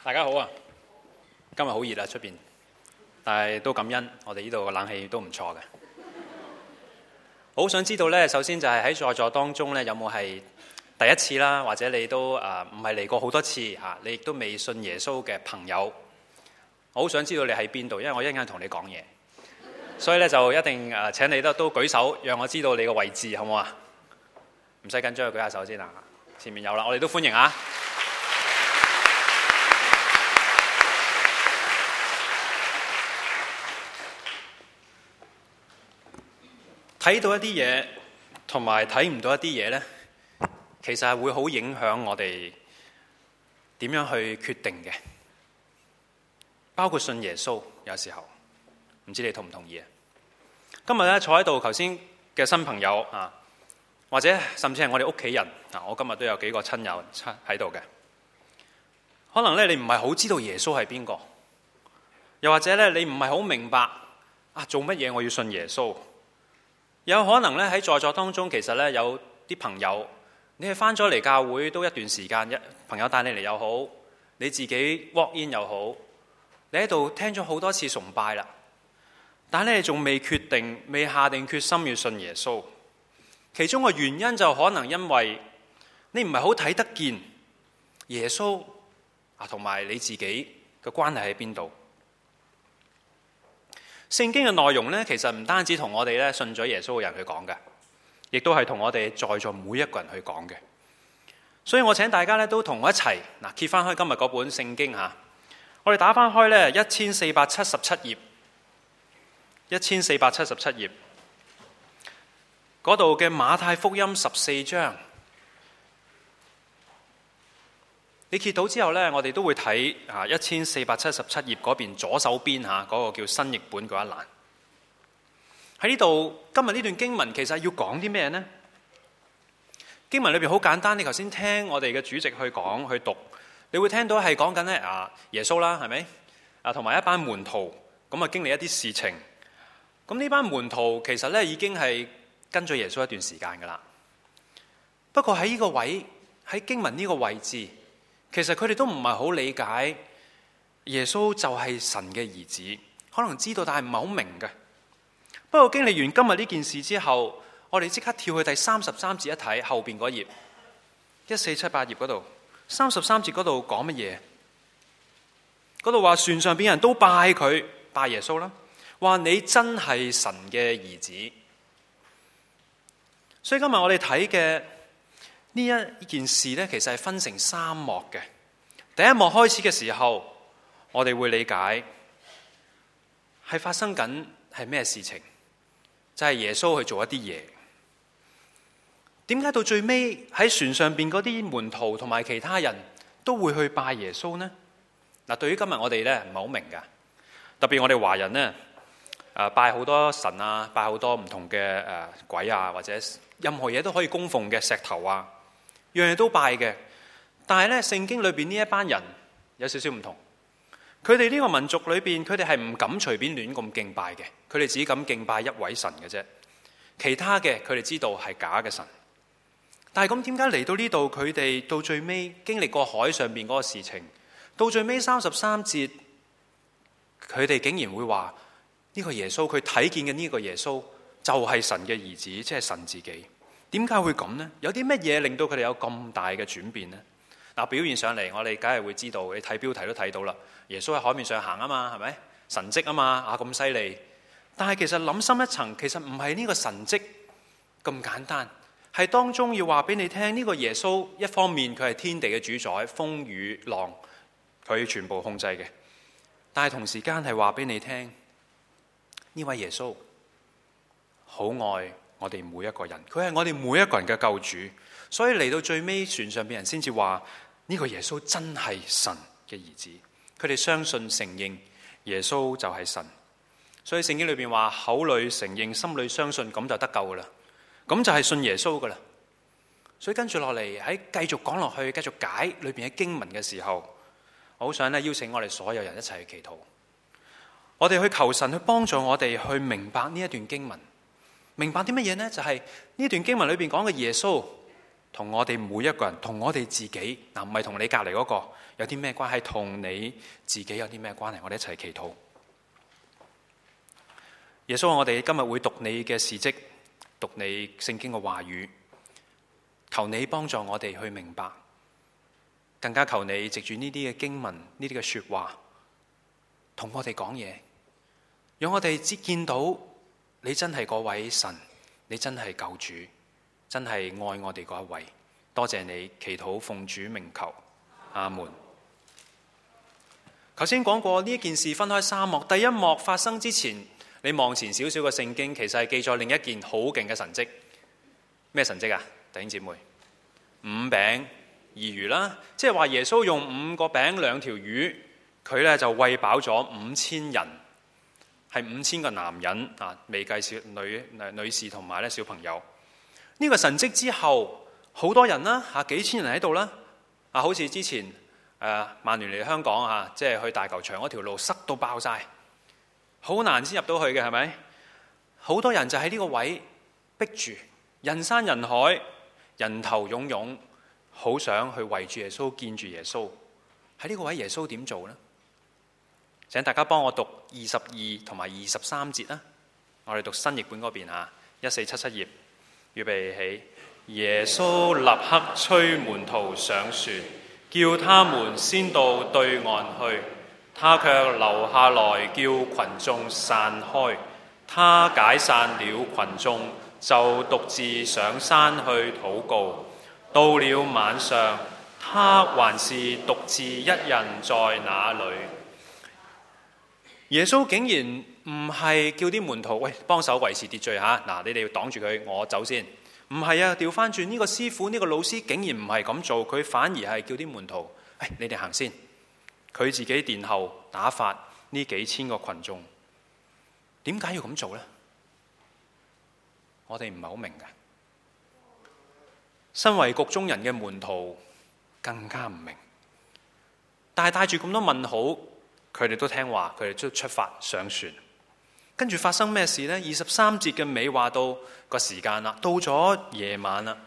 大家好啊！今日好熱啊，出邊，但係都感恩，我哋呢度個冷氣都唔錯嘅。好想知道呢，首先就係喺在座當中呢，有冇係第一次啦，或者你都唔係嚟過好多次嚇，你亦都未信耶穌嘅朋友，我好想知道你喺邊度，因為我一陣間同你講嘢，所以呢，就一定請你都舉手，讓我知道你個位置，好唔好啊？唔使緊張，舉下手先啊！前面有啦，我哋都歡迎啊！睇到一啲嘢，同埋睇唔到一啲嘢呢，其實係會好影響我哋點樣去決定嘅。包括信耶穌，有時候唔知你同唔同意啊？今日呢，坐喺度，頭先嘅新朋友啊，或者甚至係我哋屋企人啊，我今日都有幾個親友喺度嘅。可能呢，你唔係好知道耶穌係邊個，又或者呢，你唔係好明白做乜嘢我要信耶穌。有可能咧喺在座當中，其實咧有啲朋友，你係返咗嚟教會都一段時間，朋友帶你嚟又好，你自己 walk in 又好，你喺度聽咗好多次崇拜啦，但係你仲未決定，未下定決心要信耶穌。其中嘅原因就可能因為你唔係好睇得見耶穌同埋你自己嘅關係喺邊度。聖經嘅內容呢，其實唔單止同我哋咧信咗耶穌嘅人去講嘅，亦都係同我哋在座每一個人去講嘅。所以我請大家咧都同我一齊揭翻開今日嗰本聖經嚇，我哋打翻開咧1477頁，1477頁嗰度嘅馬太福音14章。你揭到之後呢，我哋都會睇1477頁嗰邊左手邊嗰個叫新譯本嗰一欄。喺呢度，今日呢段經文其實要講啲咩呢？經文裏邊好簡單，你頭先聽我哋嘅主席去講去讀，你會聽到係講緊呢耶穌啦，係咪？同埋一班門徒咁經歷一啲事情。咁呢班門徒其實呢已經係跟咗耶穌一段時間噶啦。不過喺呢個位，喺經文呢個位置，其實佢哋都唔係好理解耶穌就係神嘅兒子，可能知道但係唔係好明嘅。不過經歷完今日呢件事之後，我哋即刻跳去第33節一睇後邊嗰頁，1478頁嗰度33節嗰度講乜嘢？嗰度話船上邊人都拜佢，拜耶穌啦，話你真係神嘅兒子。所以今日我哋睇嘅呢一件事呢，其實係分成3幕嘅。第一幕開始嘅時候，我哋會理解係發生緊係咩事情，就係耶穌去做一啲嘢。點解到最尾喺船上邊嗰啲門徒同埋其他人都會去拜耶穌呢？對於今日我哋呢，唔係好明㗎，特別我哋華人呢，拜好多神啊，拜好多唔同嘅鬼啊，或者任何嘢都可以供奉嘅石頭啊，樣樣都拜嘅。但係咧，聖經裏邊呢一班人有少少唔同。佢哋呢個民族裏邊，佢哋係唔敢隨便亂咁敬拜嘅。佢哋只敢敬拜一位神嘅啫，其他嘅佢哋知道係假嘅神。但係咁點解嚟到呢度，佢哋到最尾經歷過海上邊嗰個事情，到最尾33節，佢哋竟然會話呢個耶穌，佢睇見嘅呢個耶穌就係神嘅兒子，即係神自己。點解會咁呢？有啲乜嘢令到佢哋有咁大嘅轉變呢？表現上嚟，我哋梗係會知道，你睇標題都睇到啦。耶穌喺海面上行啊嘛，係咪？神蹟啊嘛，咁犀利。但係其實諗深一層，其實唔係呢個神蹟咁簡單，係當中要話俾你聽，呢個耶穌一方面佢係天地嘅主宰，風雨浪佢全部控制嘅。但係同時間係話俾你聽，呢位耶穌好愛我哋每一個人，佢係我哋每一個人嘅救主。所以嚟到最尾，船上邊人先至話呢個耶穌真係神嘅兒子。佢哋相信承認耶穌就係神。所以聖經裏邊話口裏承認，心裏相信，咁就得救噶啦。咁就係信耶穌噶啦。所以跟住落嚟喺繼續講落去，繼續解裏邊嘅經文嘅時候，我好想邀請我哋所有人一齊去祈禱。我哋去求神去幫助我哋去明白呢一段經文。明白啲乜嘢呢？就係呢段經文裏邊講嘅耶穌同我哋每一個人，同我哋自己，唔係同你隔離嗰個有啲咩關係，同你自己有啲咩關係？我哋一齊祈禱。耶穌，我哋今日會讀你嘅事蹟，讀你聖經嘅話語，求你幫助我哋去明白，更加求你藉住呢啲嘅經文，呢啲嘅說話，同我哋講嘢，讓我哋見到你真係嗰位神，你真係救主，真係愛我哋嗰一位。多謝你，祈禱奉主名求，阿門。頭先講過呢件事分開三幕，第一幕發生之前，你望前少少嘅聖經，其實係記載另一件好勁嘅神蹟。咩神蹟啊？弟兄姊妹，5餅2魚啦，即係話耶穌用5個餅2條魚，佢咧就餵飽咗5000人，係5000個男人啊，未計女士同埋咧小朋友。呢個神蹟之後，好多人啦，幾千人喺度啦，好似之前曼聯嚟香港即係去大球場嗰條路塞到爆晒，好難先入到去嘅，係咪？好多人就喺呢個位逼住，人山人海，人頭湧湧，好想去圍住耶穌，見住耶穌。喺呢個位耶穌點做呢？請大家幫我讀22同埋23節啦。我哋讀新譯本嗰邊1477頁，預備起。耶穌立刻催門徒上船，叫他們先到對岸去，他卻留下來叫群眾散開。他解散了群眾，就獨自上山去禱告。到了晚上，他還是獨自一人在那裏。耶穌竟然唔係叫啲門徒，喂，幫手維持秩序嗱，你哋要擋住佢，我走先。唔係啊，調翻轉，呢個師傅，呢個老師竟然唔係咁做，佢反而係叫啲門徒，你哋行先，佢自己殿後打發呢幾千個群眾。點解要咁做呢？我哋唔係好明嘅。身為局中人嘅門徒更加唔明，但係帶住咁多問號，佢哋都聽話，佢哋都出發上船。跟住發生咩事呢？23節嘅尾話到個時間啦，到咗夜晚啦，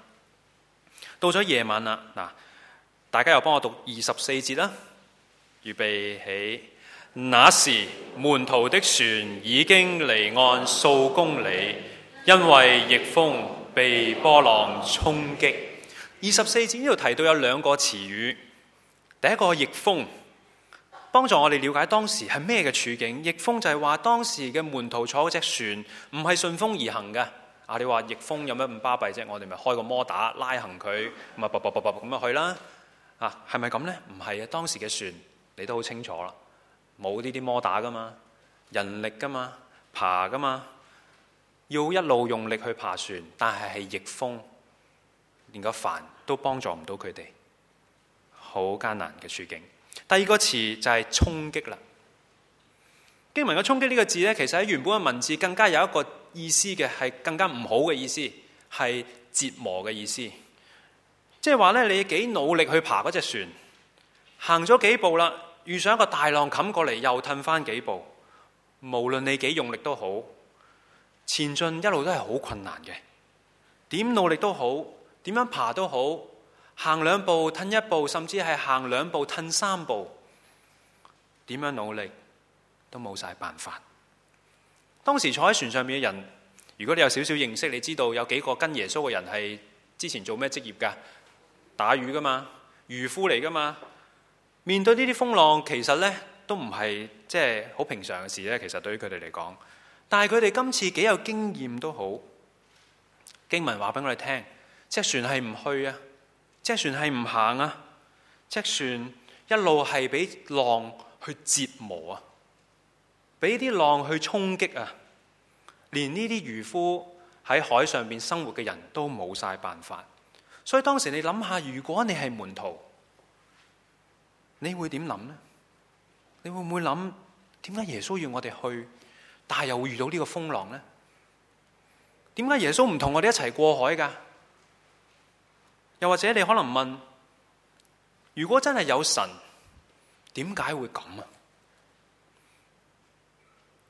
嗱，大家又幫我讀24節啦，預備起。那時門徒的船已經離岸數公里，因為逆風被波浪衝擊。24節呢度提到有2個詞語，第一個逆風，幫助我哋了解當時係咩嘅處境。逆風就係話當時嘅門徒坐嗰隻船唔係順風而行嘅。你話逆風有咩咁巴閉啫？我哋咪開個摩打拉行佢，咁咁去啦。係咪咁呢？唔係啊，當時嘅船你都好清楚啦，冇呢啲摩打噶嘛，人力噶嘛，爬噶嘛，要一路用力去爬船，但係逆風，連個帆都幫助唔到佢哋，好艱難嘅處境。第二個詞就係衝擊啦。經文嘅衝擊呢個字呢，其實喺原本嘅文字更加有一個意思嘅，係更加唔好嘅意思，係折磨嘅意思。即係話呢，你幾努力去爬嗰隻船，行咗幾步啦，遇上一個大浪冚過嚟，又褪翻幾步。無論你幾用力都好，前進一路都係好困難嘅。點努力都好，點樣爬都好，行2步褪1步，甚至係行2步褪3步，點樣努力都冇晒辦法。當時坐喺船上面嘅人，如果你有少少認識，你知道有幾個跟耶穌嘅人係之前做咩職業㗎？打魚㗎嘛，漁夫嚟㗎嘛。面對呢啲風浪，其實呢都唔係即係好平常嘅事呢。其實對於佢哋嚟講，但係佢哋今次幾有經驗都好。經文話俾我哋聽，隻船係唔去啊，隻船係唔行啊，隻船一路係俾浪去折磨啊，俾啲浪去衝擊啊，連呢啲漁夫喺海上邊生活嘅人都冇晒辦法。所以當時你諗下，如果你係門徒，你會點諗呢？你會唔會諗，點解耶穌要我哋去，但係又會遇到呢個風浪呢？點解耶穌唔同我哋一齊過海㗎？又或者你可能問，如果真係有神，點解會咁啊？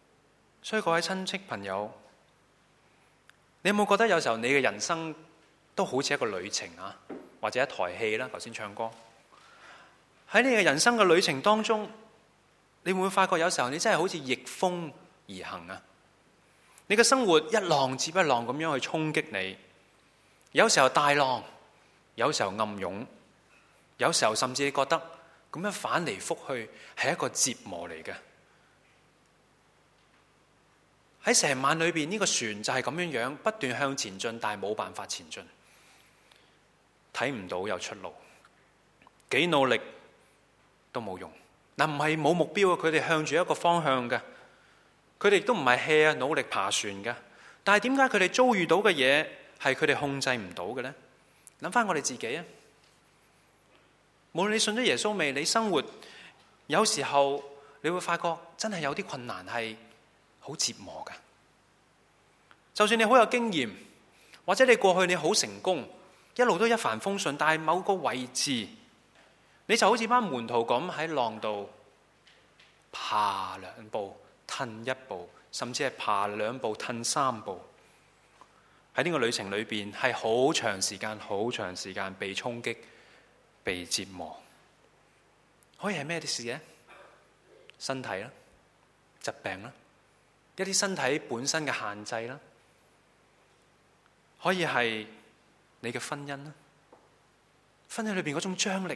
所以各位親戚朋友，你有冇覺得有時候你嘅人生都好似一個旅程啊，或者一台戲啦。頭先唱歌喺你嘅人生嘅旅程當中，你會唔會發覺有時候你真係好似逆風而行啊？你嘅生活一浪接一浪咁樣去衝擊你，有時候大浪，有時候暗湧，有時候甚至你覺得咁樣反嚟覆去係一個折磨嚟嘅。喺成晚裏邊，呢個船就係咁樣樣不斷向前進，但係冇辦法前進，睇唔到有出路，幾努力都冇用。嗱，唔係冇目標啊，佢哋向住一個方向嘅，佢哋都唔係 hea 努力爬船嘅。但係點解佢哋遭遇到嘅嘢係佢哋控制唔到嘅呢？諗翻我哋自己啊，無論你信咗耶穌未，你生活有時候你會發覺真係有啲困難係好折磨嘅。就算你好有經驗，或者你過去你好成功，一路都一帆風順，但係某個位置，你就好似班門徒咁喺浪度爬兩步褪一步，甚至係爬兩步褪三步。喺呢個旅程裏邊係好長時間被衝擊、被折磨。可以係咩事呢？身體啦、疾病啦、一啲身體本身嘅限制啦，可以係你嘅婚姻啦，婚姻裏邊嗰種張力，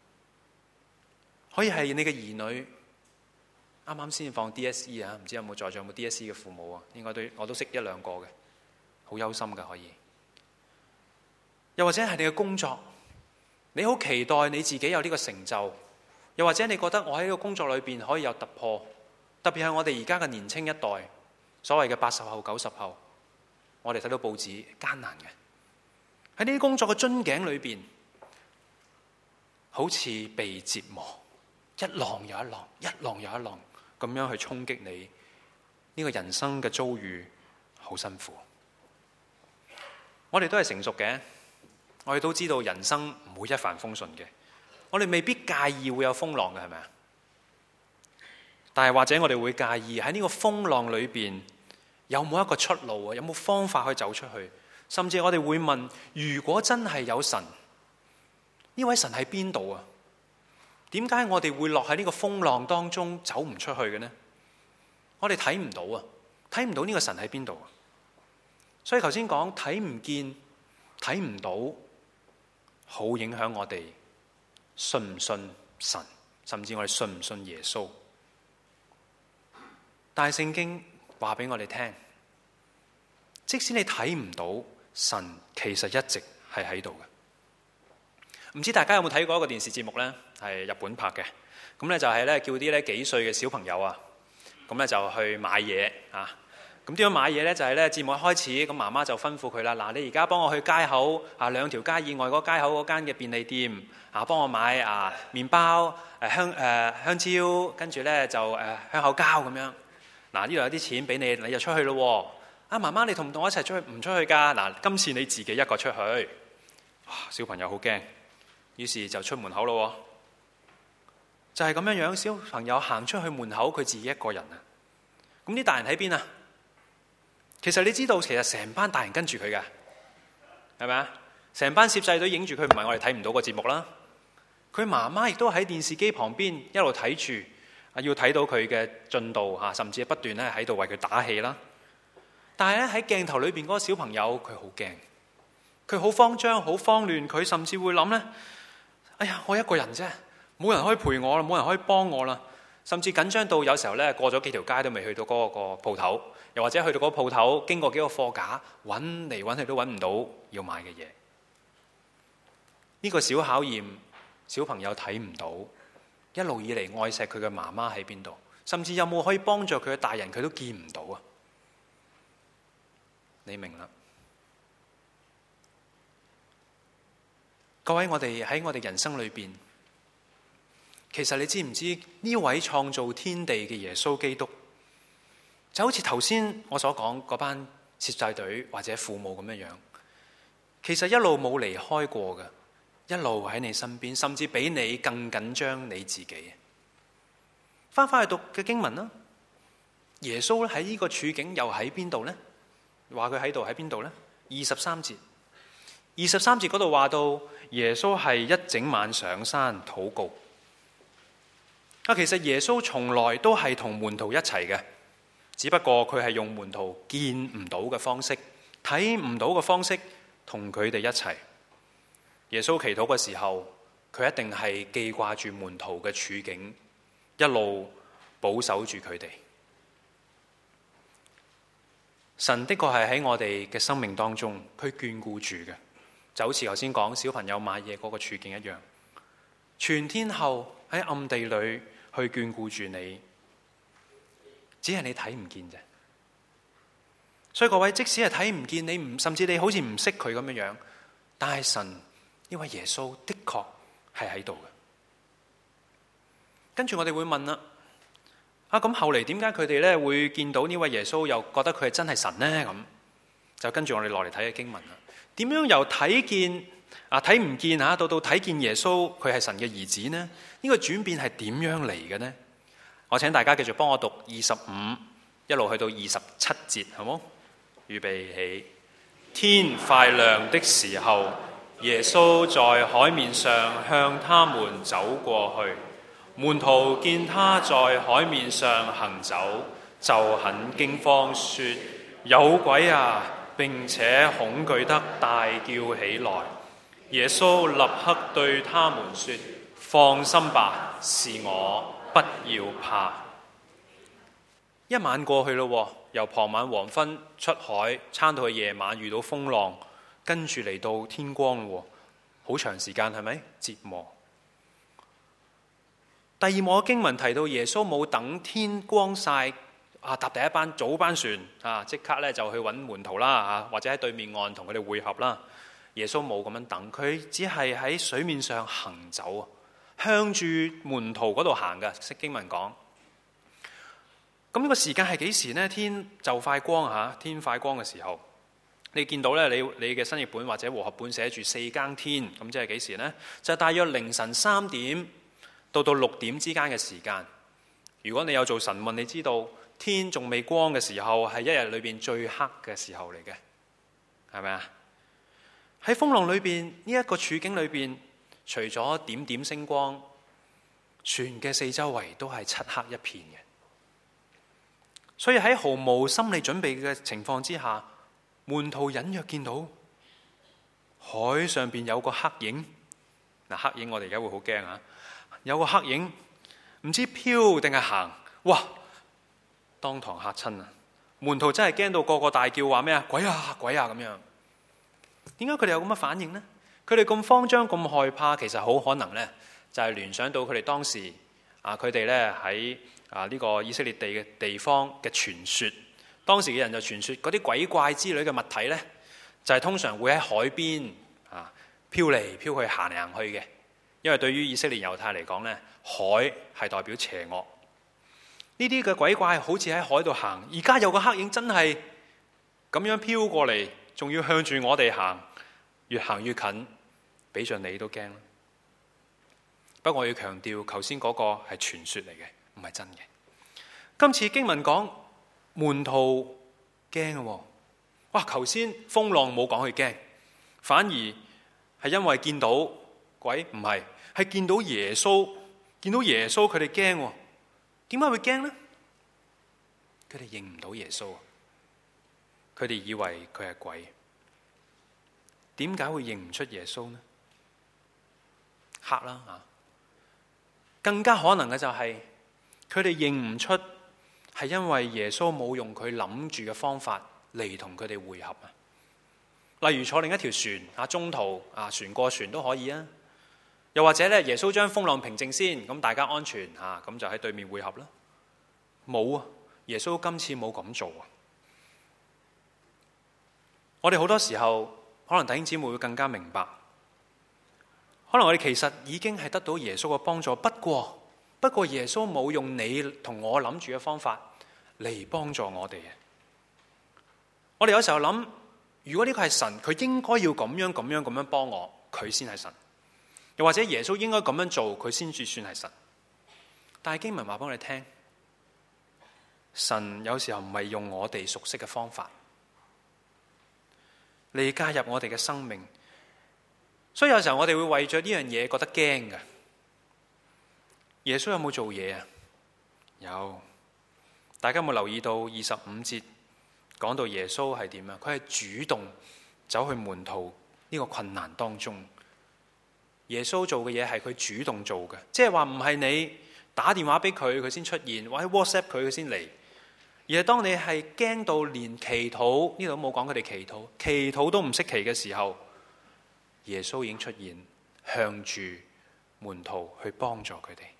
可以係你嘅兒女。啱啱先放 DSE 啊，唔知有冇在場有冇 DSE 嘅父母啊？應該我都識一兩個嘅，好憂心嘅可以。又或者係你嘅工作，你好期待你自己有呢個成就，又或者你覺得我喺呢個工作裏邊可以有突破，特別係我哋而家嘅年青一代，所謂嘅80後、90後，我哋睇到報紙艱難嘅，喺呢啲工作嘅樽頸裏邊，好似被折磨，一浪又一浪，一浪又一浪咁樣去衝擊你。呢個人生嘅遭遇好辛苦。我哋都係成熟嘅，我哋都知道人生唔會一帆風順嘅，我哋未必介意會有風浪嘅，係咪啊？但係或者我哋會介意喺呢個風浪裏邊有冇一個出路啊？有冇方法可以走出去？甚至我哋會問：如果真係有神，呢位神喺邊度啊？點解我哋會落喺呢個風浪當中走唔出去嘅呢？我哋睇唔到啊，睇唔到呢個神喺邊度啊！所以頭先講睇唔見、睇唔到，好影響我哋信唔信神，甚至我哋信唔信耶穌。但係聖經話俾我哋聽，即使你睇唔到神，其實一直係喺度嘅。唔知大家有冇睇過一個電視節目呢？係日本拍嘅。咁咧就係咧叫啲咧幾歲嘅小朋友啊，咁咧就去買嘢啊。咁點樣買嘢呢？就係咧節目一開始，咁媽媽就吩咐佢啦：嗱，你而家幫我去街口啊，2條街以外嗰街口嗰間嘅便利店啊，幫我買啊麵包、香蕉，跟住咧就香口膠咁樣。嗱，呢度有啲錢俾你，你就出去咯。啊，媽媽你同唔同我一齊出去？唔出去㗎。嗱，今次你自己一個出去。小朋友好驚。於是就出門口咯，就係咁樣樣。小朋友行出去門口，佢自己一個人啊。咁啲大人喺邊啊？其實你知道，其實成班大人跟住佢嘅，係咪啊？成班攝製隊影住佢，唔係我哋睇唔到個節目啦。佢媽媽亦都喺電視機旁邊一路睇住，要睇到佢嘅進度嚇，甚至不斷咧喺度為佢打氣啦。但係咧喺鏡頭裏邊嗰個小朋友，佢好驚，佢好慌張、好慌亂，佢甚至會諗咧。哎呀，我一個人啫，冇人可以陪我啦，冇人可以幫我啦，甚至緊張到有時候咧過咗幾條街都未去到嗰個鋪頭，又或者去到嗰個鋪頭經過幾個貨架，揾嚟揾去都揾唔到要買嘅嘢。呢個小考驗，小朋友睇唔到，一路以嚟愛錫佢嘅媽媽喺邊度，甚至有冇可以幫助佢嘅大人，佢都見唔到啊！你明啦？各位，我哋喺我哋人生裏邊，其實你知唔知呢位創造天地嘅耶穌基督，就好似頭先我所講嗰班攝製隊或者父母咁樣樣，其實一路冇離開過嘅，一路喺你身邊，甚至比你更緊張你自己。翻去讀嘅經文啦，耶穌喺呢個處境又喺邊度呢？話佢喺度喺邊度呢？23節。 23節嗰度話到耶穌係一整晚上山禱告。其實耶穌從來都係同門徒一齊嘅，只不過佢係用門徒見唔到嘅方式、睇唔到嘅方式同佢哋一齊。耶穌祈禱嘅時候，佢一定係記掛住門徒嘅處境，一路保守住佢哋。神的確係喺我哋嘅生命當中，佢眷顧住嘅，就好似頭先講小朋友買嘢嗰個處境一樣，全天候喺暗地裏去眷顧住你，只係你睇唔見啫。所以各位，即使係睇唔見你，甚至你好似唔識佢咁樣，但係神呢位耶穌的確係喺度嘅。跟住我哋會問啦，咁後嚟點解佢哋咧會見到呢位耶穌，又覺得佢係真係神呢？咁就跟住我哋落嚟睇嘅經文啦。點樣由睇見睇唔見到睇見耶穌佢係神嘅兒子呢？呢個轉變係點樣嚟嘅呢？我請大家繼續幫我讀25一路去到27節，好冇？預備起。天快亮的時候，耶穌在海面上向他們走過去，門徒見他在海面上行走，就很驚慌，說：有鬼啊！並且恐懼得大叫起來。耶穌立刻對他們說：放心吧，是我，不要怕。一晚過去咯，由傍晚黃昏出海，撐到去夜晚遇到風浪，跟住嚟到天光咯，好長時間，係咪？折磨。第二幕嘅經文提到耶穌冇等天光晒搭第一班早班船即刻咧就去揾門徒啦或者喺對面岸同佢哋會合啦。耶穌冇咁樣等，佢只係喺水面上行走，向住門徒嗰度行嘅。識經文講，咁呢個時間係幾時呢？天就快光天快光嘅時候，你見到咧，你嘅新譯本或者和合本寫住4更天，咁即係幾時呢？就係大約凌晨3點到6點之間嘅時間。如果你有做晨運，你知道天仲未光嘅時候係一日裏邊最黑嘅時候嚟嘅，係咪啊？喺風浪裏邊呢一個處境裏邊，除咗點點星光，船嘅四周圍都係漆黑一片嘅。所以喺毫無心理準備嘅情況之下，門徒隱約見到海上邊有個黑影。黑影我哋而家會好驚有個黑影唔知飄定係行，哇！當堂嚇親啊！門徒真係驚到個個大叫，話咩啊？鬼啊！鬼啊！咁樣。點解佢哋有咁嘅反應呢？佢哋咁慌張、咁害怕，其實好可能呢，就係聯想到佢哋當時佢哋咧喺呢個以色列地嘅地方嘅傳說。當時嘅人就傳說嗰啲鬼怪之類嘅物體呢，就係通常會喺海邊飄嚟飄去、行嚟行去嘅。因為對於以色列猶太嚟講呢，海係代表邪惡。呢啲嘅鬼怪好似喺海度行，而家有個黑影真係咁樣飄過嚟，仲要向住我哋行，越行越近，比着你都驚。不過我要強調，頭先嗰個係傳說嚟嘅，唔係真嘅。今次經文講門徒驚喎，哇！頭先風浪冇講佢驚，反而係因為見到鬼，唔係，係見到耶穌，見到耶穌佢哋驚喎。點解會驚呢？佢哋認唔到耶穌，佢哋以為佢係鬼。點解會認唔出耶穌呢？黑啦。更加可能嘅就係佢哋認唔出，係因為耶穌冇用佢諗住嘅方法嚟同佢哋會合啊。例如坐另一條船中途船過船都可以啊。又或者咧，耶穌將風浪平靜先，咁大家安全咁就喺對面會合啦。冇啊，耶穌今次冇咁做啊。我哋好多時候可能弟兄姊妹會更加明白，可能我哋其實已經係得到耶穌嘅幫助，不過耶穌冇用你同我諗住嘅方法嚟幫助我哋嘅。我哋有時候諗，如果呢個係神，佢應該要咁樣幫我，佢先係神。又或者耶穌應該咁樣做，佢先至算係神。但係經文話俾我哋聽，神有時候唔係用我哋熟悉嘅方法嚟加入我哋嘅生命， 所以有時候我哋會為咗呢樣嘢覺得驚嘅。耶穌有冇做嘢啊？有。大家有冇留意到25節講到耶穌係點啊？佢係主動走去門徒呢個困難當中。耶穌做嘅嘢係佢主動做嘅，即係話唔係你打電話俾佢，佢先出現，或者 WhatsApp 佢先嚟，而係當你係驚到連祈禱，呢度都冇講佢哋祈禱都唔識祈嘅時候，耶穌已經出現，向住門徒去幫助佢哋。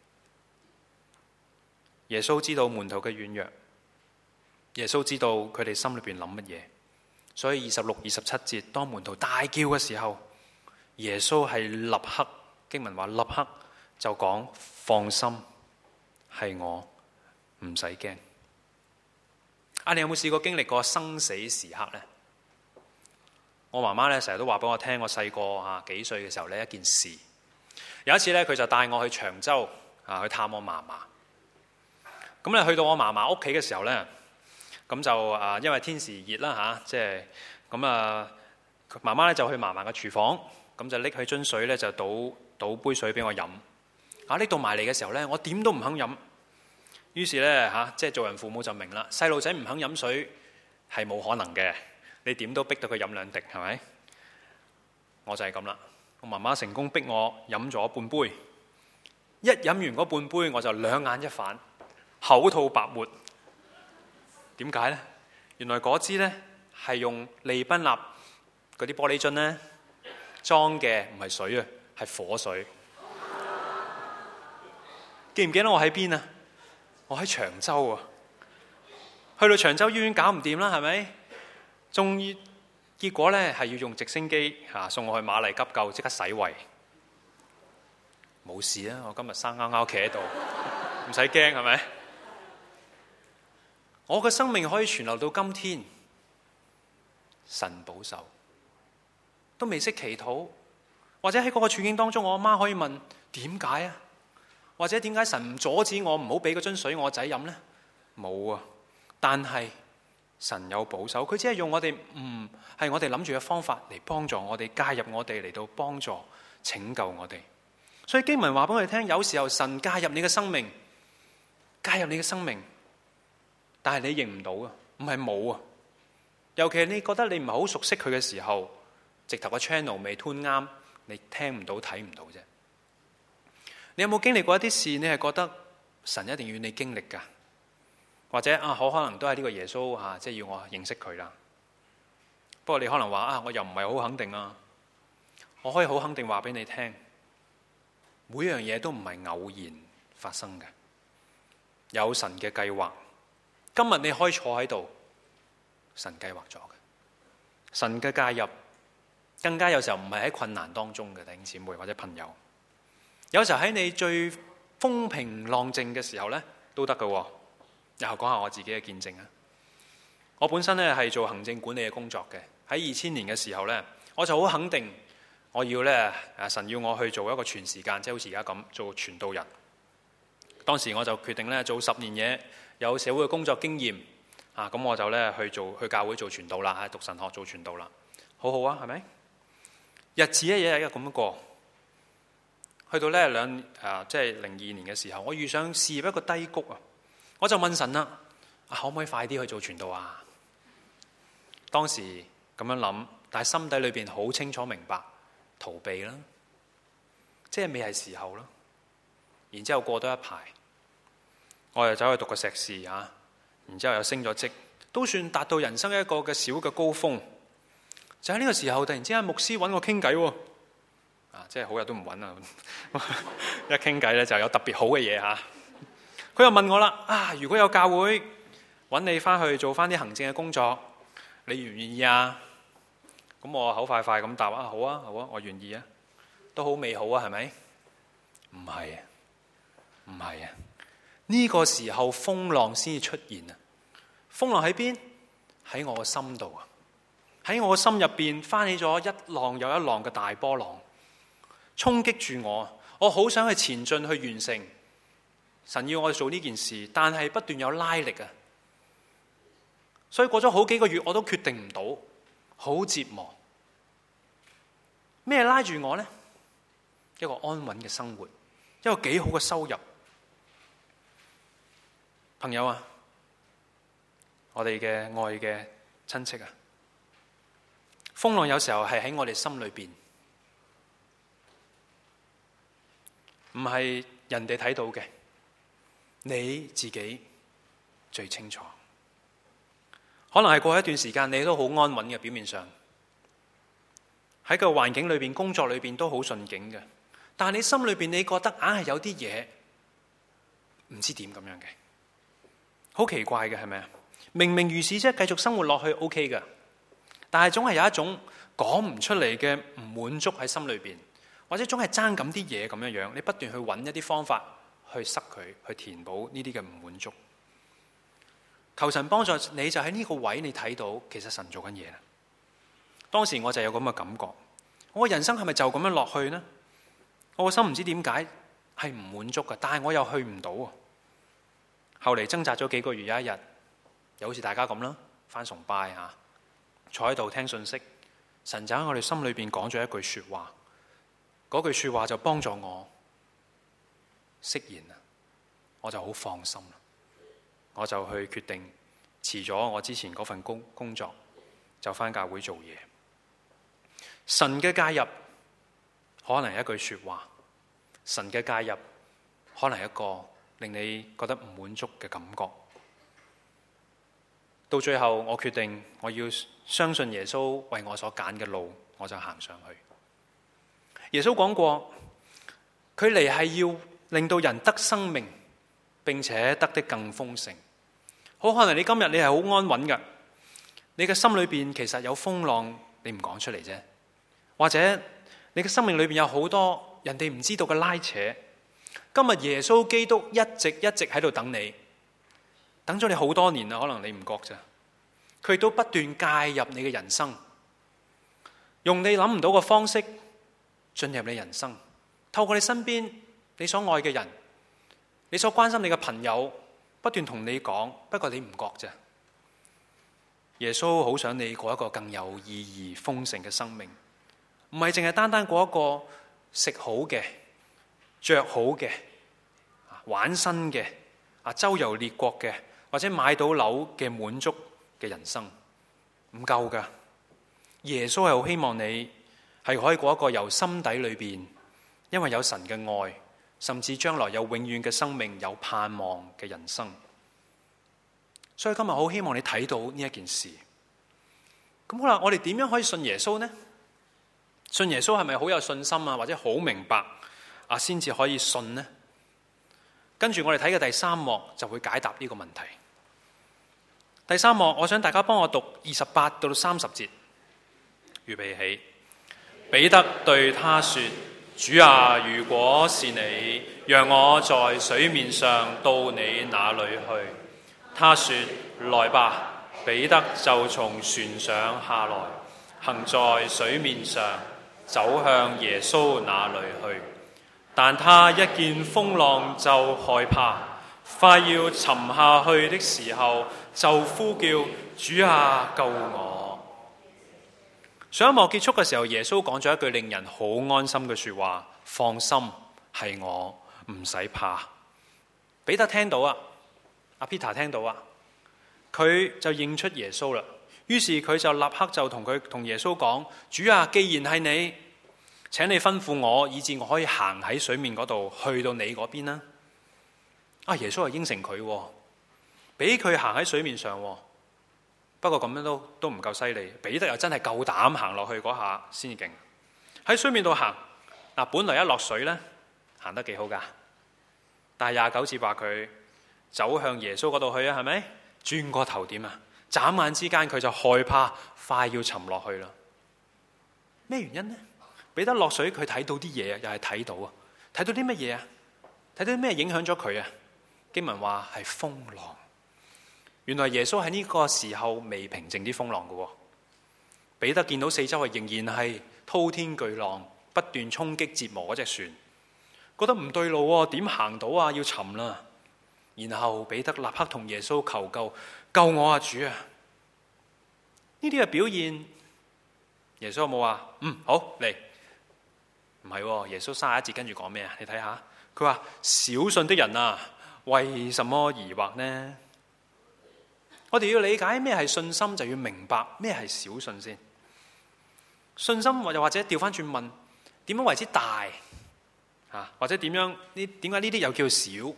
耶穌知道門徒嘅軟弱，耶穌知道佢哋心裏邊諗乜嘢，所以26、27節當門徒大叫嘅時候，耶穌係立刻，經文話立刻就講，放心，係我，唔使驚。你有冇試過經歷過生死時刻呢？我媽媽咧成日都話俾我聽，我細個幾歲嘅時候呢一件事。有一次咧，佢就帶我去長洲去探我嫲嫲。咁咧去到我嫲嫲屋企嘅時候咧，咁就因為天時熱啦即係咁媽媽咧就去嫲嫲嘅廚房，咁就拎起樽水咧就倒杯水俾我飲。拎到埋嚟嘅時候咧，我點都唔肯飲。於是咧即係做人父母就明啦，細路仔唔肯飲水係冇可能嘅，你點都逼到佢飲2滴，係咪？我就係咁啦，我媽媽成功逼我飲咗半杯，一飲完嗰半杯我就兩眼一反，口吐白沫。點解呢？原來嗰支呢係用利賓納嗰啲玻璃樽呢裝嘅，唔係水啊，係火水。記唔記得我喺邊啊？我喺長洲啊！去到長洲醫院搞唔掂啦，係咪？終於結果呢係要用直升機送我去瑪麗急救，即刻洗胃。冇事啊！我今日生勾勾企喺度，唔使驚，係咪？我嘅生命可以存留到今天，神保守，都未識祈禱，或者喺嗰個處境當中，我阿媽可以問點解啊？或者點解神唔阻止我唔好俾嗰樽水我仔飲呢？冇啊！但係神有保守，佢只係用我哋係我哋諗住嘅方法嚟幫助我哋，介入我哋嚟到幫助拯救我哋。所以經文話俾我哋聽，有時候神介入你嘅生命，但係你認唔到啊，唔係冇啊。尤其係你覺得你唔係好熟悉佢嘅時候，直頭個 channel 未 tune 啱，你聽唔到睇唔到啫。你有冇經歷過一啲事，你係覺得神一定要你經歷㗎？或者可能都係呢個耶穌即係要我認識佢啦。不過你可能話我又唔係好肯定啊。我可以好肯定話俾你聽，每樣嘢都唔係偶然發生嘅，有神嘅計劃。今日你可以坐喺度，神計劃咗嘅。神嘅介入，更加有時候唔係喺困難當中嘅弟兄姊妹或者朋友。有時候喺你最風平浪靜嘅時候呢，都得㗎喎。又講下我自己嘅見證啊！我本身呢係做行政管理嘅工作嘅。喺2000年嘅時候呢，我就好肯定我要呢神要我去做一個全時間，即係好似而家咁做傳道人。當時我就決定呢做10年嘢，有社會嘅工作經驗咁我就呢去教會做傳道啦，讀神學做傳道啦，好好啊，係咪？日子一日一日咁樣過。去到呢即係02年嘅時候，我遇上事業一個低谷啊！我就問神啦，可唔可以快啲去做傳道啊？當時咁樣諗，但係心底裏邊好清楚明白，逃避啦，即係未係時候啦。然之後過多一排，我又走去讀個碩士然之後又升咗職，都算達到人生一個嘅小嘅高峰。就喺呢個時候，突然之間牧師揾我傾偈喎。即係好日都唔揾啊！一傾偈咧就有特別好嘅嘢嚇。佢又問我啦，如果有教會揾你翻去做翻啲行政嘅工作，你願唔願意啊？咁我口快快咁答好啊，我願意啊，都好美好啊，係咪？唔係啊！呢個時候風浪先至出現啊！風浪喺邊？喺我嘅心度啊！喺我嘅心入邊翻起咗一浪又一浪嘅大波浪。衝擊住我好想去前進去完成神要我做呢件事，但係不斷有拉力啊！所以過咗好幾個月，我都決定唔到，好折磨。 咩拉住我呢？一個安穩嘅生活，一個幾好嘅收入。朋友啊，我哋嘅愛嘅親戚啊，風浪有時候係喺我哋心裏邊，唔係人哋睇到嘅，你自己最清楚。可能係過一段時間，你都好安穩嘅，表面上喺個環境裏邊、工作裏邊都好順境嘅，但係你心裏邊你覺得硬係有啲嘢唔知點咁樣嘅，好奇怪嘅，係咪啊？明明如是啫，繼續生活落去 OK 嘅，但係總係有一種講唔出嚟嘅唔滿足喺心裏邊，或者總係爭咁啲嘢咁樣樣，你不斷去揾一啲方法去塞佢，去填補呢啲嘅唔滿足。求神幫助你，就喺呢個位你睇到其實神做緊嘢啦。當時我就有咁嘅感覺，我嘅人生係咪就咁樣落去呢？我個心唔知點解係唔滿足嘅，但係我又去唔到啊。後嚟掙扎咗幾個月，有一日又好似大家咁啦，返崇拜吓，坐喺度聽信息，神就喺我哋心裏邊講咗一句說話，嗰句說話就幫助我釋然啦，我就好放心啦。我就去決定辭咗我之前嗰份工作，就返教會做嘢。神嘅介入可能係一句說話，神嘅介入可能係一個令你覺得唔滿足嘅感覺。到最後我決定我要相信耶穌為我所揀嘅路，我就行上去。耶穌講過，佢嚟係要令到人得生命，並且得的更豐盛。好可能你今日你係好安穩㗎，你嘅心裏邊其實有風浪，你唔講出嚟啫。或者你嘅生命裏邊有好多人哋唔知道嘅拉扯。今日耶穌基督一直喺度等你，等咗你好多年啦，可能你唔覺咋。佢都不斷介入你嘅人生，用你諗唔到嘅方式進入你人生，透過你身邊你所愛嘅人，你所關心你嘅朋友，不斷同你講，不過你唔覺咋。耶穌好想你過一個更有意義、豐盛嘅生命，唔係淨係單單過一個食好嘅、着好嘅、玩新嘅、周遊列國嘅，或者買到樓嘅滿足嘅人生，唔夠噶。耶穌係好希望你係可以過一個由心底裏邊，因為有神嘅愛，甚至將來有永遠嘅生命、有盼望嘅人生。所以今日好希望你睇到呢一件事。咁好啦，我哋點樣可以信耶穌呢？信耶穌係咪好有信心啊，或者好明白先至可以信呢？跟住我哋睇嘅第三幕就會解答呢個問題。第三幕，我想大家幫我讀28到30節。預備起。彼得對他說：主啊，如果是你，讓我在水面上到你那裏去。他說：來吧。彼得就從船上下來，行在水面上，走向耶穌那裏去。但他一見風浪就害怕，快要沉下去的時候，就呼叫：主啊，救我！上一幕結束嘅時候，耶穌講咗一句令人好安心嘅說話：放心，係我，唔使怕。彼得聽到啊，Peter 聽到啊，佢就認出耶穌啦。於是佢就立刻就同耶穌講：主啊，既然係你，請你吩咐我，以致我可以行喺水面嗰度去到你嗰邊啦。耶穌係應承佢，俾佢行喺水面上。不過咁樣都唔夠犀利，彼得又真係夠膽行落去嗰下先至勁。喺水面度行，本來一落水呢，行得幾好噶，但係29節話佢走向耶穌嗰度去啊，係咪？轉個頭點啊？眨眼之間佢就害怕，快要沉落去啦。咩原因呢？彼得落水，佢睇到啲嘢啊，又係睇到啊，睇到啲乜嘢啊？睇到啲咩影響咗佢啊？經文話係風浪。原來耶穌喺呢個時候未平靜啲風浪嘅。彼得見到四周圍仍然係滔天巨浪不斷衝擊折磨嗰隻船，覺得唔對路喎，點行到啊？要沉啦！然後彼得立刻同耶穌求救：救我啊，主啊！呢啲嘅表現，耶穌有冇話好嚟？ 唔係喎，耶穌31節跟住講咩啊？你睇下，佢話小信的人啊，為什麼疑惑呢？我哋要理解咩係信心，就要明白咩係小信先。信心或者調翻轉問，點樣為之大？或者點解呢啲又叫小？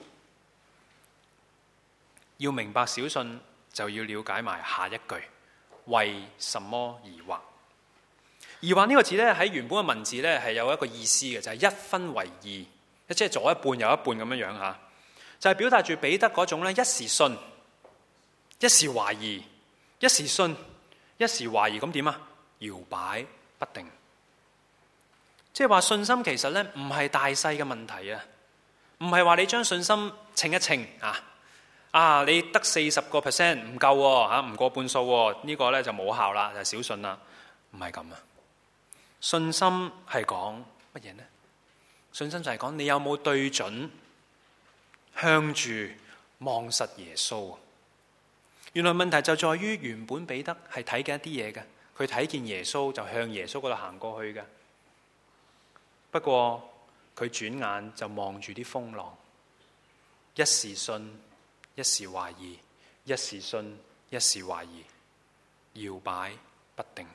要明白小信，就要了解埋下一句，為什麼疑惑？疑惑呢個字咧，喺原本嘅文字咧係有一個意思嘅，就係一分為二，即係左一半右一半咁樣樣嚇，就係表達住彼得嗰種咧一時信，一時懷疑，一時信，一時懷疑，咁點啊？搖擺不定。即係話信心其實咧唔係大細嘅問題啊，唔係話你將信心稱一稱你得40% 唔夠喎，唔過半數喎，呢個咧就冇效啦，就係小信啦，唔係咁啊。信心係講乜嘢呢？信心就係講你有冇對準向住望實耶穌。原來問題就在於原本彼得係睇緊一啲嘢嘅，佢睇見耶穌就向耶穌嗰度行過去嘅。不過佢轉眼就望住啲風浪，一時信，一時懷疑，一時信，一時懷疑，搖擺不定。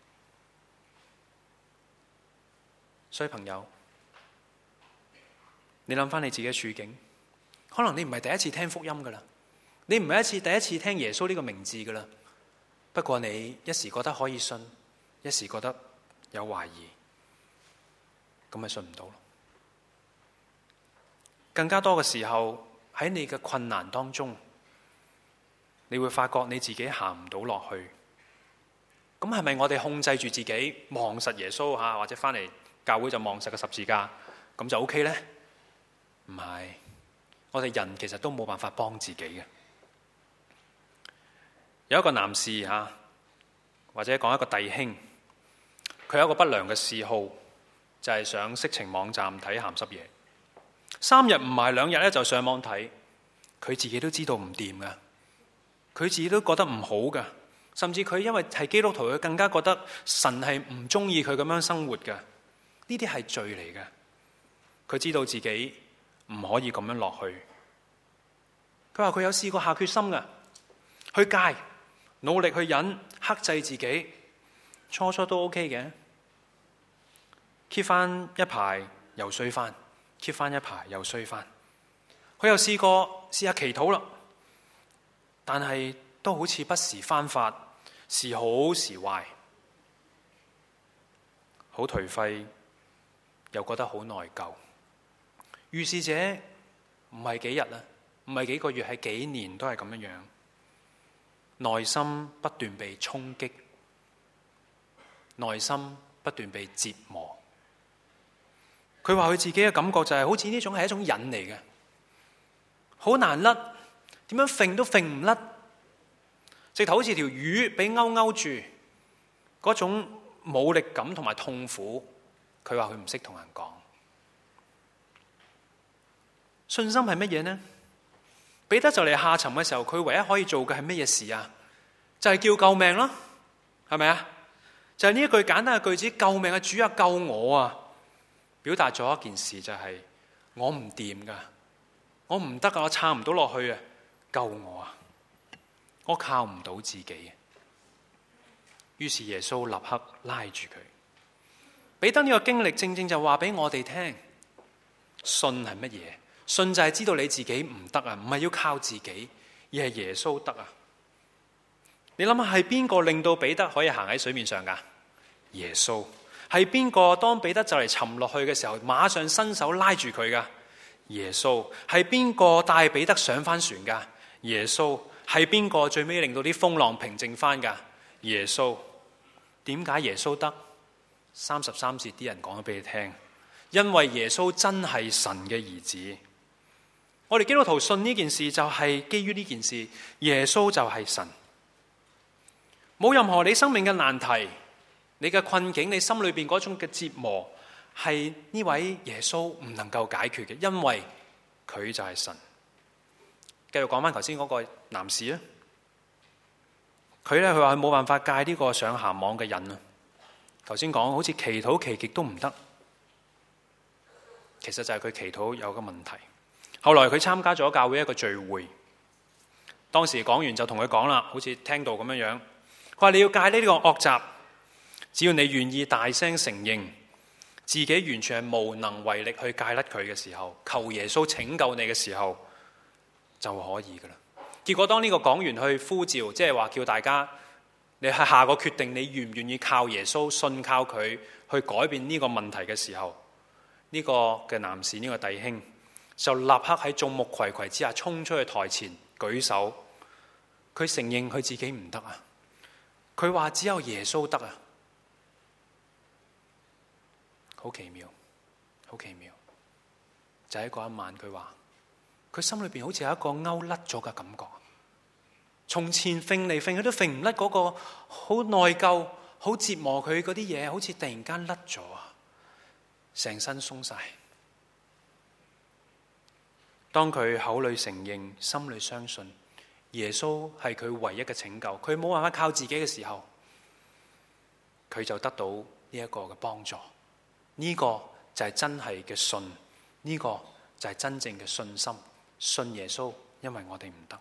所以朋友，你諗翻你自己嘅處境，可能你唔係第一次聽福音噶啦，你唔係第一次聽耶穌呢個名字噶啦。不過你一時覺得可以信，一時覺得有懷疑，咁咪信唔到咯。更加多嘅時候喺你嘅困難當中，你會發覺你自己行唔到落去。咁係咪我哋控制住自己望實耶穌或者翻嚟教會就望實個十字架，咁就 OK 呢？唔係，我哋人其實都冇辦法幫自己嘅。有一個男士或者講一個弟兄，佢有一個不良嘅嗜好，就係上色情網站睇鹹濕嘢。3日唔係2日咧就上網睇，佢自己都知道唔掂噶，佢自己都覺得唔好噶，甚至佢因為係基督徒，佢更加覺得神係唔中意佢咁樣生活噶。呢啲係罪嚟嘅，佢知道自己唔可以咁樣落去。佢話佢有試過下決心噶，去戒，努力去忍，克制自己，初都 OK 嘅，keep 翻一排又衰翻，keep 翻一排又衰翻。佢又試下祈禱啦，但係都好似不時翻發，時好時壞，好頹廢。又覺得好內疚，於是者唔係幾日啦，唔係幾個月，係幾年都係咁樣樣，內心不斷被衝擊，內心不斷被折磨。佢話佢自己嘅感覺就係好似呢種係一種癮嚟嘅，好難甩，點樣揈都揈唔甩，直頭好似條魚俾勾住，嗰種無力感同埋痛苦。佢話佢唔識同人講。信心係乜嘢呢？彼得就嚟下沉嘅時候，佢唯一可以做嘅係乜嘢事啊？就係叫救命咯，係咪啊？就係呢一句簡單嘅句子，救命啊！主啊，救我啊！表達咗一件事，就係我唔掂噶，我唔得噶，我撐唔到落去啊！救我啊！我靠唔到自己。於是耶穌立刻拉住佢。彼得呢個經歷正正就話俾我哋聽，信係乜嘢？信就係知道你自己唔得啊，唔係要靠自己，而係耶穌得啊！你諗下係邊個令到彼得可以行喺水面上噶？耶穌。係邊個當彼得就嚟沉落去嘅時候，馬上伸手拉住佢噶？耶穌。係邊個帶彼得上翻船噶？耶穌。係邊個最尾令到啲風浪平靜翻噶？耶穌。點解耶穌得？33節啲人講咗俾你聽，因為耶穌真係神嘅兒子。我哋基督徒信呢件事就係基於呢件事，耶穌就係神。冇任何你生命嘅難題，你嘅困境，你心裏邊嗰種嘅折磨，係呢位耶穌唔能夠解決嘅，因為佢就係神。繼續講翻頭先嗰個男士啊，佢話佢冇辦法戒呢個上鹹網嘅癮啊。頭先講好似祈禱祈極都唔得， 其實就係佢祈禱有個問題。後來佢參加咗教會一個聚會，當時講員就同佢講啦，好似聽到咁樣樣，佢話你要戒呢個惡習，只要你願意大聲承認自己完全係無能為力去戒甩佢嘅時候，求耶穌拯救你嘅時候就可以噶啦。結果當呢個講員去呼召，即係話叫大家你係下個決定，你願唔願意靠耶穌，信靠佢去改變呢個問題嘅時候，呢個嘅男士，呢個弟兄就立刻喺眾目睽睽之下衝出去台前舉手，佢承認佢自己唔得啊，佢話只有耶穌得啊。好奇妙，好奇妙，就喺嗰一晚，佢話佢心裏邊好似有一個勾甩咗嘅感覺，從前揈嚟揈去都揈唔甩嗰個好內疚、好折磨佢嗰啲嘢，好似突然間甩咗啊，成身鬆晒。當佢口裏承認，心裏相信耶穌係佢唯一嘅拯救，佢冇辦法靠自己嘅時候，佢就得到呢一個嘅幫助。呢個就係真係嘅信，呢個就係真正嘅信心，信耶穌，因為我哋唔得。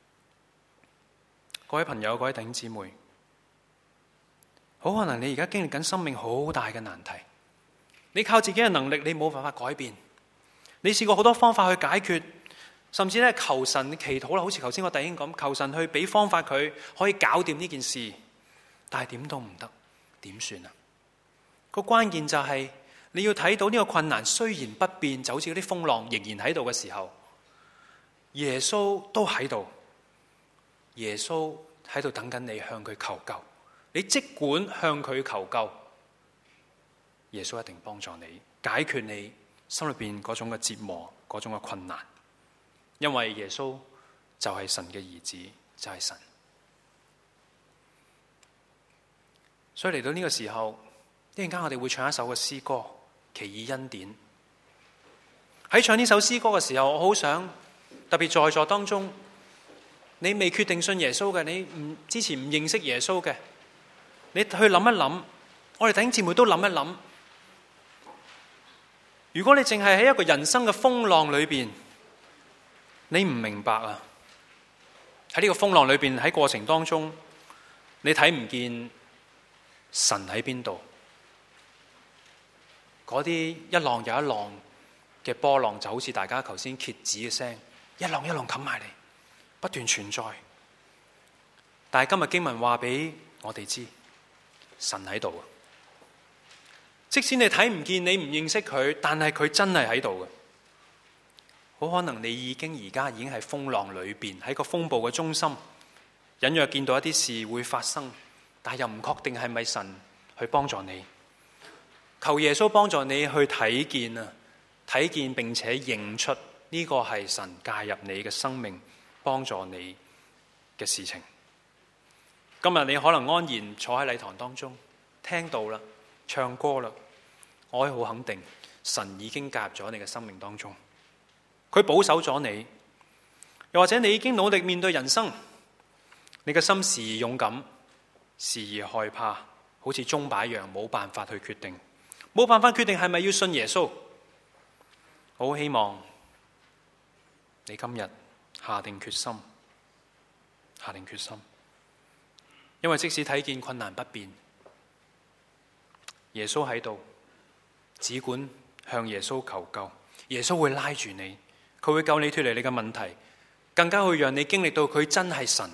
各位朋友，各位弟兄姊妹，好可能你而家經歷緊生命好大嘅難題，你靠自己嘅能力你冇辦法改變，你試過好多方法去解決，甚至咧求神祈禱啦，好似頭先個弟兄咁，求神去俾方法佢可以搞掂呢件事，但係點都唔得，點算啊？個關鍵就係你要睇到呢個困難雖然不變，就好似嗰啲風浪仍然喺度嘅時候，耶穌都喺度，耶穌喺度等緊你向佢求救。你即管向佢求救，耶穌一定幫助你解決你心裏邊嗰種嘅折磨，嗰種嘅困難。因為耶穌就係神嘅兒子，就係神。所以嚟到呢個時候，一陣間我哋會唱一首嘅詩歌《奇異恩典》。喺唱呢首詩歌嘅時候，我好想特別在座當中，你未決定信耶穌嘅，你之前唔認識耶穌嘅，你去諗一諗，我哋弟兄姊妹都諗一諗。如果你淨係喺一個人生嘅風浪裏邊，你唔明白啊，喺呢個風浪裏邊，喺過程當中，你睇唔見神喺邊度。嗰啲一浪又一浪嘅波浪，就好似大家頭先揭紙嘅聲，一浪一浪冚埋嚟，不斷存在。但係今日經文話俾我哋知，神喺度。即使你睇唔見，你唔認識佢，但係佢真係喺度嘅。好可能你而家已經喺風浪裏邊，喺個風暴嘅中心，隱約見到一啲事會發生，但係又唔確定係咪神去幫助你。求耶穌幫助你去睇見啊，睇見並且認出呢個係神介入你嘅生命，幫助你嘅事情。今日你可能安然坐喺禮堂當中，聽到啦，唱歌啦，我可以好肯定，神已經介入咗你嘅生命當中，佢保守咗你。又或者你已經努力面對人生，你嘅心時而勇敢，時而害怕，好似鐘擺一樣，冇辦法去決定，冇辦法決定係咪要信耶穌。我好希望你今日下定決心，下定決心。因為即使睇見困難不變，耶穌喺度，只管向耶穌求救，耶穌會拉住你，佢會救你脫離你嘅問題，更加會讓你經歷到佢真係神。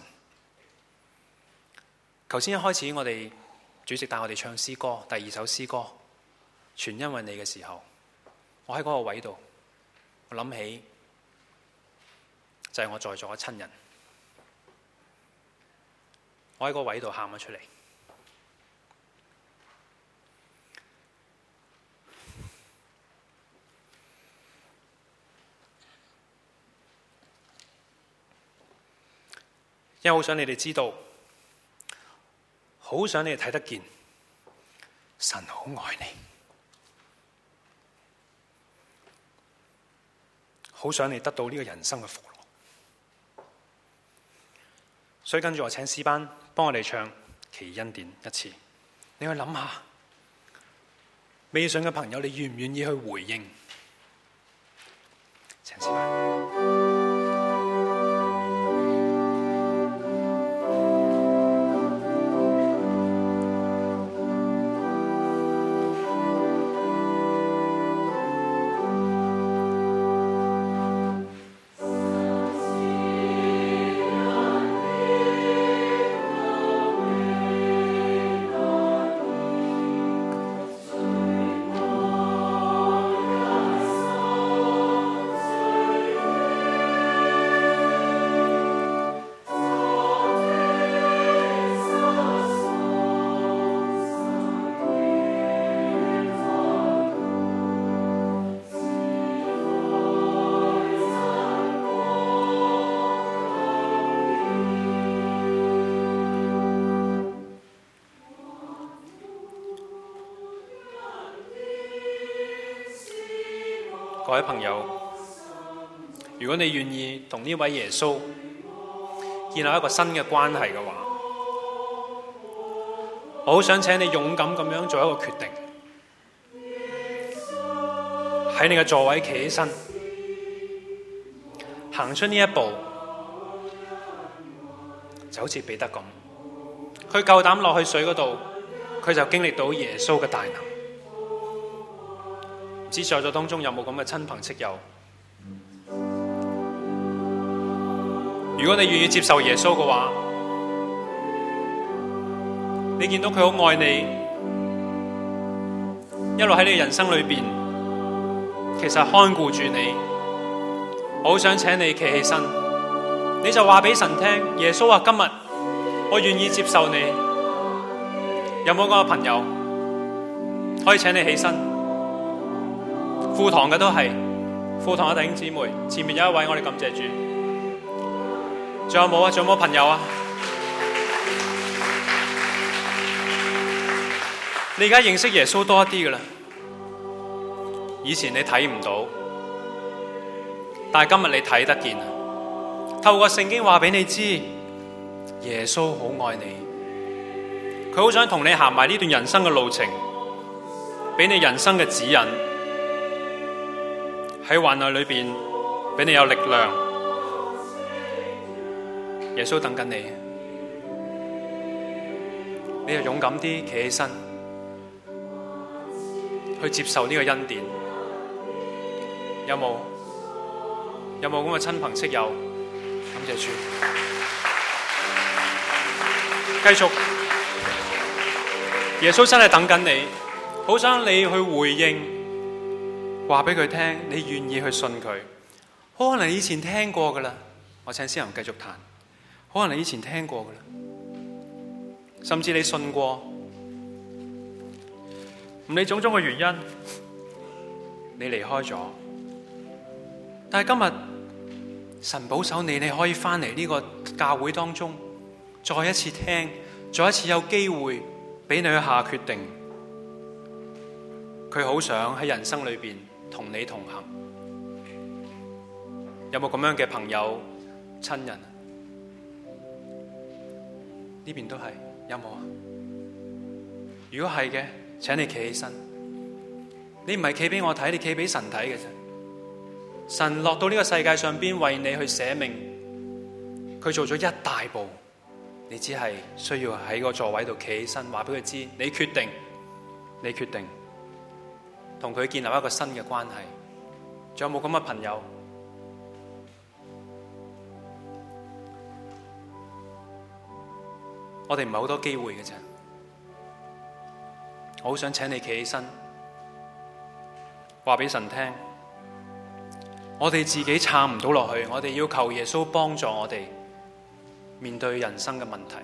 頭先一開始我哋主席帶我哋唱詩歌，第二首詩歌全因為你嘅時候，我喺嗰個位度，我諗起就係我在座嘅親人，我喺嗰個位度喊咗出嚟。因為好想你哋知道，好想你哋睇得見，神好愛你，好想你得到呢個人生嘅福樂。所以跟住我請詩班幫我哋唱《奇異恩典》一次。你去諗下，未信嘅朋友，你願唔願意去回應？ 請示範。各位朋友，如果你願意同呢位耶穌建立一個新嘅關係嘅話，我好想請你勇敢咁樣做一個決定，喺你嘅座位企起身，行出呢一步，就好似彼得咁，佢夠膽落去水嗰度，佢就經歷到耶穌嘅大能。唔知在座當中有冇咁嘅親朋戚友？如果你願意接受耶穌嘅話，你見到佢好愛你，一路喺你嘅人生裏邊，其實看顧住你。我好想請你企起身，你就話俾神聽，耶穌話今日我願意接受你。有冇嗰個朋友可以請你起身？副堂嘅都係，副堂嘅弟兄姊妹，前面有一位，我哋感謝主。仲有冇啊？仲有冇朋友啊？你而家認識耶穌多一啲㗎喇，以前你睇唔到，但係今日你睇得見啊！透過聖經話俾你知，耶穌好愛你，佢好想同你行埋呢段人生嘅路程，俾你人生嘅指引。喺患難裏邊，俾你有力量。耶穌等緊你，你就勇敢啲企起身，去接受呢個恩典。有冇咁嘅親朋戚友？感謝主，繼續。耶穌真係等緊你，好想你去回應。話俾佢聽，你願意去信佢。可能你以前聽過噶啦，我請詩人繼續彈。可能你以前聽過噶啦，甚至你信過，唔理種種嘅原因，你離開咗。但係今日神保守你，你可以翻嚟呢個教會當中，再一次聽，再一次有機會俾你去下決定。佢好想喺人生裏邊同你同行。有冇咁樣嘅朋友、親人？呢邊都係，有冇啊？如果係嘅，請你企起身。你唔係企俾我睇，你企俾神睇嘅啫。神落到呢個世界上邊為你去捨命，佢做咗一大步，你只係需要喺個座位度企起身，話俾佢知，你決定同佢建立一個新嘅關係。仲有冇咁嘅朋友？我哋唔係好多機會嘅啫，我好想請你企起身，話俾神聽，我哋自己撐唔到落去，我哋要求耶穌幫助我哋面對人生嘅問題。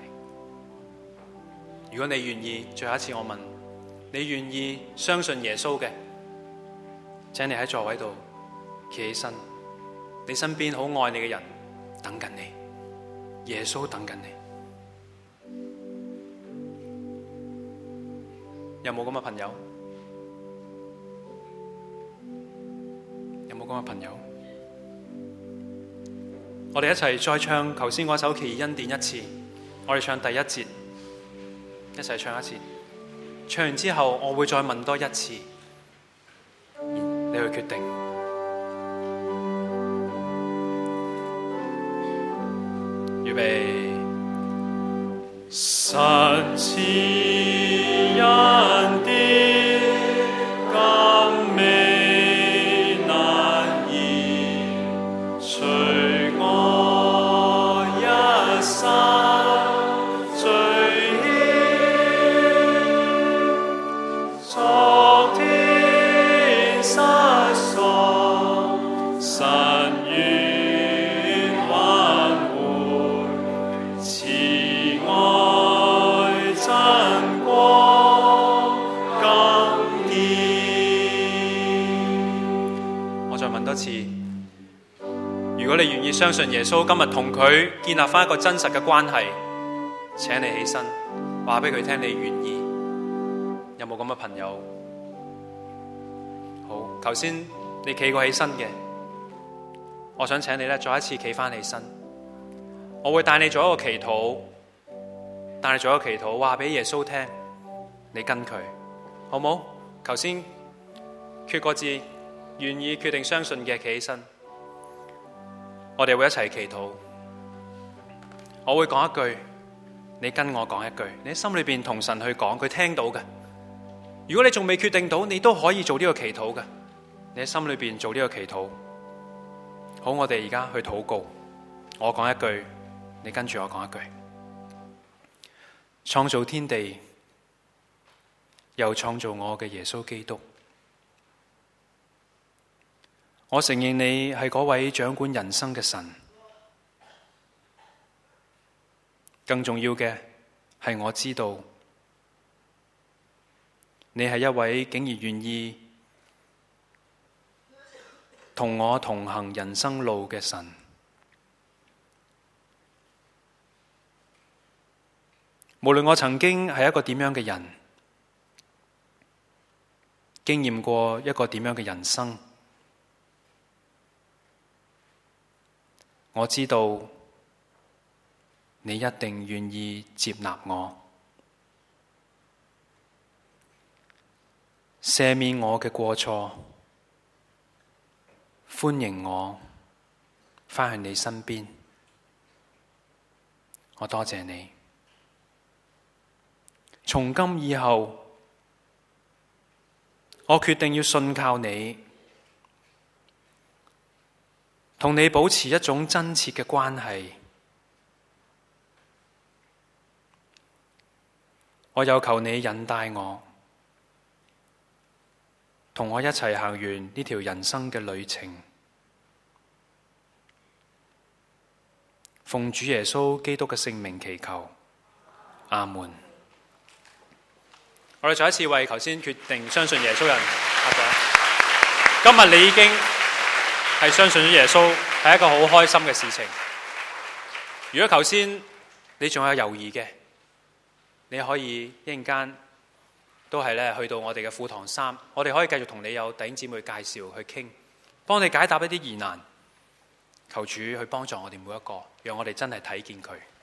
如果你願意，最後一次我問，你願意相信耶穌嘅，請你喺座位度企起身，你身邊好愛你嘅人等緊你，耶穌等緊你。有冇咁嘅朋友？有冇咁嘅朋友？我哋一齊再唱頭先嗰首奇異恩典一次。我哋唱第一節，一齊唱一次。唱完之後，我會再問多一次，你去決定。 預備。神賜恩典，甘美難言，隨我一生追憶，昨天失喪，神願挽回，慈愛真光更見。我再問多次，如果你願意相信耶穌，今日同佢建立翻一個真實嘅關係，請你起身，話俾佢聽你願意。有冇咁嘅朋友？好，頭先你企過起身嘅，我想請你咧再一次企翻起身。我會帶你做一個祈禱，帶你做一個祈禱，話俾耶穌聽，你跟佢，好冇？頭先決個字，願意決定相信嘅，企起身。我哋會一齊祈禱。我會講一句，你跟我講一句，你喺心裏邊同神去講，佢聽到嘅。如果你仲未決定到，你都可以做呢個祈禱嘅。你喺心裏邊做呢個祈禱。好，我哋而家去禱告。我講一句，你跟住我講一句。創造天地，又創造我嘅耶穌基督，我承認你係嗰位掌管人生嘅神。更重要嘅係我知道，你係一位竟然願意同我同行人生路嘅神。無論我曾經係一個點樣嘅人，經驗過一個點樣嘅人生，我知道你一定願意接納我，赦免我嘅過錯，歡迎我返去你身邊。我多謝你。從今以後，我決定要信靠你，同你保持一種真切嘅關係。我有求你引帶我，同我一齊行完呢條人生嘅旅程。奉主耶穌基督嘅聖名祈求，阿門。我哋再一次為頭先決定相信耶穌人拍掌。今日你已經係相信咗耶穌，係一個好開心嘅事情。如果頭先你仲有猶豫嘅，你可以一陣間都係咧去到我哋嘅課堂3，我哋可以繼續同你有弟兄姊妹介紹去傾，幫你解答一啲疑難。求主去幫助我哋每一個，讓我哋真係睇見佢。